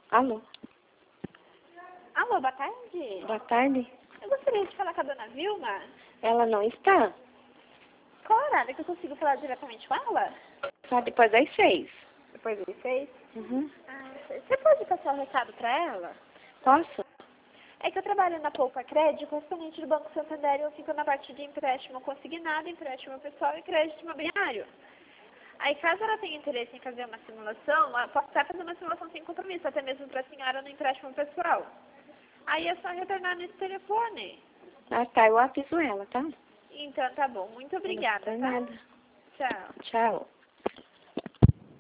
Alô? Alô, boa tarde. Boa tarde. Eu gostaria de falar com a dona Vilma. Ela não está? Qual horário que eu consigo falar diretamente com ela? Só depois das 6. Depois das 6? Uhum. Você pode passar o recado para ela? Posso? É que eu trabalho na Poupa Crédito, correspondente do Banco Santander, e eu fico na parte de empréstimo consignado, empréstimo pessoal e crédito imobiliário. Aí, caso ela tenha interesse em fazer uma simulação, ela pode até fazer uma simulação sem compromisso, até mesmo para a senhora no empréstimo pessoal. Aí é só retornar nesse telefone. Ah, tá. Eu aviso ela, tá? Então, tá bom. Muito obrigada, Não tem tá? nada. Tchau. Tchau.